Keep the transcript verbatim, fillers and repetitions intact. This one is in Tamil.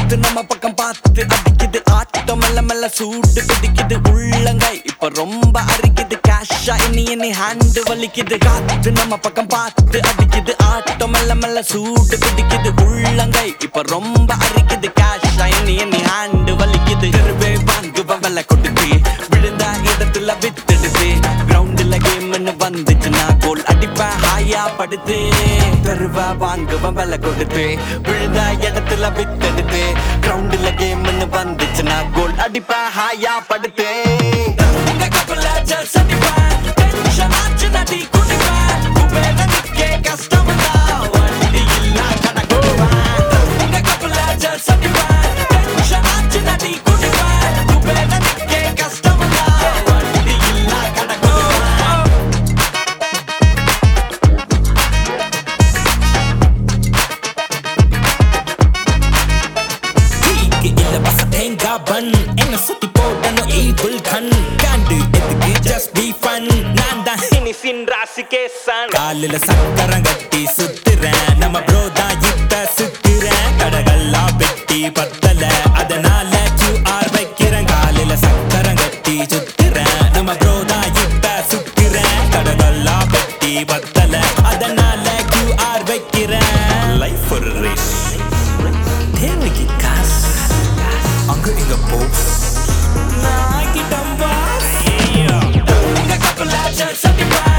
காத்து நம்ம பக்கம் பார்த்து அடிக்குது ஆட்டம் மெல்ல மெல்ல சூடு பிடிக்குது உள்ளங்கை இப்ப ரொம்ப அரிக்குது கேஷா இனி இனி ஹேண்டு வலிக்குது காத்து நம்ம பக்கம் பார்த்து அடிக்குது ஆட்டம் மெல்ல மெல்ல சூடு பிடிக்குது உள்ளங்கை இப்ப ரொம்ப அரிக்குது கேஷா இனி இனி ஹேண்டு வலிக்குது தெருவே வாங்குவ வெள்ள கொடுத்து விழுந்தா இடத்துல வித்துடுது கிரவுண்டுல கேம்னு வந்துச்சுன்னா கோல் அடிப்பேன் ஹாயா படுத்து தெருவா வாங்குவன் வெள்ள கொடுத்து விழுந்தா இடத்துல வித்துடுது கிரவுண்டுல கேம்னு வந்துச்சுன்னா கோல் அடிப்பேன் ஹாயா படுத்து உங்க கப்பல ஜல்ஸ் அடிப்பேன் டென்ஷன் ஆச்சு நடி குடிப்பேன் குபேர நிக்கே கஷ்டம் தான் வண்டி இல்ல கணக்குடுவேன் உங்க கப்பல ஜல்ஸ் அடிப்பேன் டென்ஷன் ஆச்சு நடி குடிப்பேன் குபேர நிக்கே கஷ்டம் தான் வண்டி இல்ல கணக்குடுவேன் இலவச தேங்காய் பன் என்ன சுத்தி போடணும் ஈவில் கண் காண்டு எதுக்கு ஜஸ்ட் பி ஃபன் நான் தான் இனிசின் ராசிக்கே சன் காலில சக்கரம் கட்டி சுத்துறேன் நம்ம ப்ரோ தான் இப்ப சுத்துறேன் கடகெல்லாம் வெட்டி பத்தல அதனால கியூஆர் வைக்கிறேன் காலில சக்கரம் கட்டி சுத்துறேன் நம்ம ப்ரோ தான் இப்ப சுத்துறேன் கடகெல்லாம் வெட்டி பத்தல அதனால கியூஆர் வைக்கிறேன் லைஃப் ஒரு ரேஸ் தேவைக்கு காசு அங்க இங்க போஸ் நான் கிட்ட பாஸ் உங்க கப்பல ஜல்ஸ் அடிப்பேன்